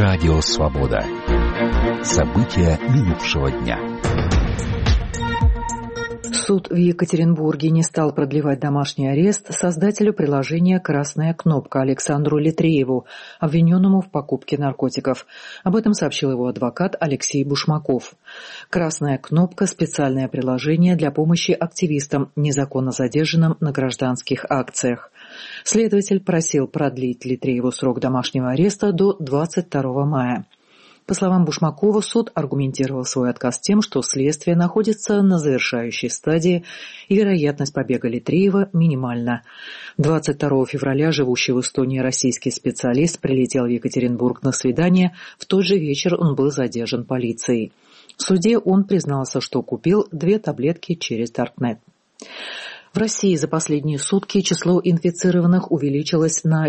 Радио «Свобода». События минувшего дня. Суд в Екатеринбурге не стал продлевать домашний арест создателю приложения «Красная кнопка» Александру Литрееву, обвиненному в покупке наркотиков. Об этом сообщил его адвокат Алексей Бушмаков. «Красная кнопка» – специальное приложение для помощи активистам, незаконно задержанным на гражданских акциях. Следователь просил продлить Литрееву срок домашнего ареста до 22 мая. По словам Бушмакова, суд аргументировал свой отказ тем, что следствие находится на завершающей стадии и вероятность побега Литреева минимальна. 22 февраля живущий в Эстонии российский специалист прилетел в Екатеринбург на свидание, в тот же вечер он был задержан полицией. В суде он признался, что купил 2 таблетки через Даркнет. В России за последние сутки число инфицированных увеличилось на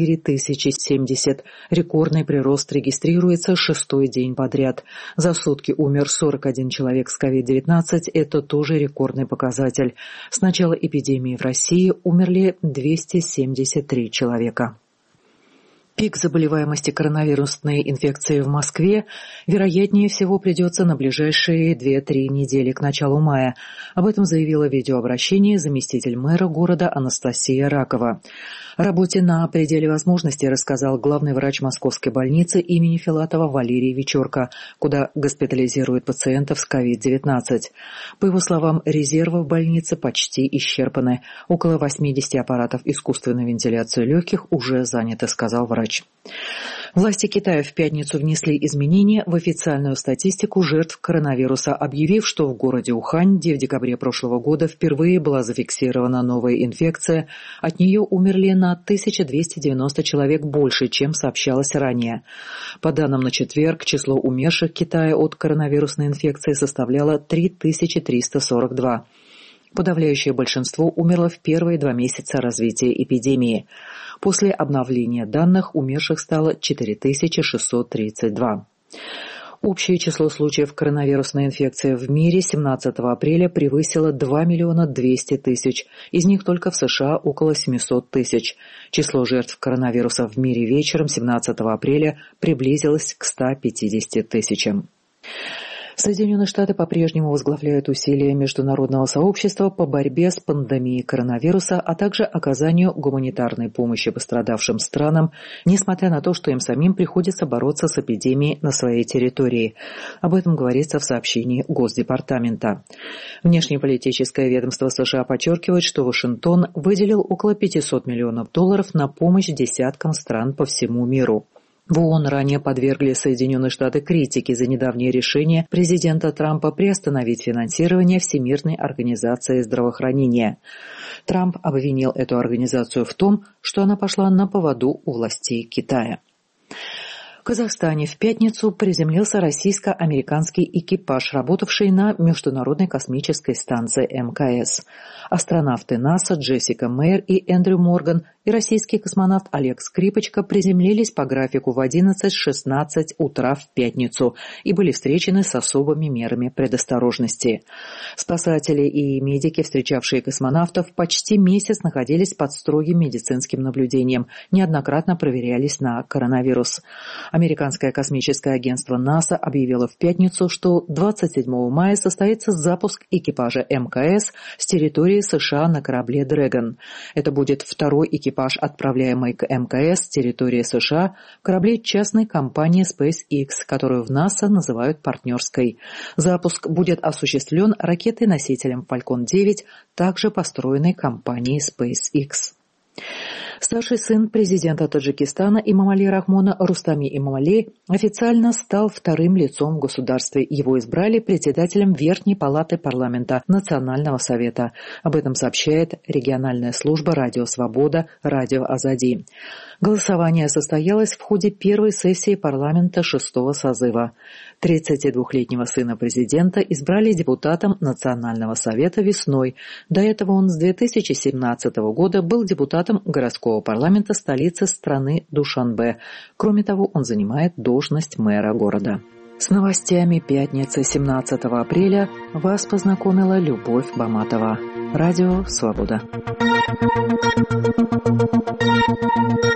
4070. Рекордный прирост регистрируется 6-й день подряд. За сутки умер 41 человек с COVID-19. Это тоже рекордный показатель. С начала эпидемии в России умерли 273 человека. Пик заболеваемости коронавирусной инфекцией в Москве, вероятнее всего, придется на ближайшие 2-3 недели к началу мая. Об этом заявила в видеообращении заместитель мэра города Анастасия Ракова. О работе на пределе возможностей рассказал главный врач Московской больницы имени Филатова Валерий Вечерко, куда госпитализируют пациентов с COVID-19. По его словам, резервы в больнице почти исчерпаны. Около 80 аппаратов искусственной вентиляции легких уже заняты, сказал врач. Власти Китая в пятницу внесли изменения в официальную статистику жертв коронавируса, объявив, что в городе Ухань, где в декабре прошлого года впервые была зафиксирована новая инфекция, от нее умерли на 1290 человек больше, чем сообщалось ранее. По данным на четверг, число умерших в Китае от коронавирусной инфекции составляло 3342. Подавляющее большинство умерло в первые 2 месяца развития эпидемии. После обновления данных умерших стало 4632. Общее число случаев коронавирусной инфекции в мире 17 апреля превысило 2 200 000. Из них только в США около 700 000. Число жертв коронавируса в мире вечером 17 апреля приблизилось к 150 000. Соединенные Штаты по-прежнему возглавляют усилия международного сообщества по борьбе с пандемией коронавируса, а также оказанию гуманитарной помощи пострадавшим странам, несмотря на то, что им самим приходится бороться с эпидемией на своей территории. Об этом говорится в сообщении Госдепартамента. Внешнеполитическое ведомство США подчеркивает, что Вашингтон выделил около $500 миллионов на помощь десяткам стран по всему миру. В ООН ранее подвергли Соединенные Штаты критике за недавнее решение президента Трампа приостановить финансирование Всемирной организации здравоохранения. Трамп обвинил эту организацию в том, что она пошла на поводу у властей Китая. В Казахстане в пятницу приземлился российско-американский экипаж, работавший на Международной космической станции МКС. Астронавты НАСА Джессика Мейер и Эндрю Морган и российский космонавт Олег Скрипочка приземлились по графику в 11:16 утра в пятницу и были встречены с особыми мерами предосторожности. Спасатели и медики, встречавшие космонавтов, почти месяц находились под строгим медицинским наблюдением, неоднократно проверялись на коронавирус. Американское космическое агентство НАСА объявило в пятницу, что 27 мая состоится запуск экипажа МКС с территории США на корабле «Дрэгон». Это будет второй экипаж, отправляемый к МКС с территории США, в корабле частной компании SpaceX, которую в НАСА называют партнерской. Запуск будет осуществлен ракетой-носителем Falcon 9, также построенной компанией SpaceX. Старший сын президента Таджикистана Эмомали Рахмона Рустами Эмомали официально стал вторым лицом в государстве. Его избрали председателем Верхней палаты парламента Национального совета. Об этом сообщает региональная служба «Радио Свобода», «Радио Азади». Голосование состоялось в ходе первой сессии парламента 6-го созыва. 32-летнего сына президента избрали депутатом Национального совета весной. До этого он с 2017 года был депутатом городского парламента столицы страны Душанбе. Кроме того, он занимает должность мэра города. С новостями пятницы 17 апреля вас познакомила Любовь Баматова. Радио «Свобода».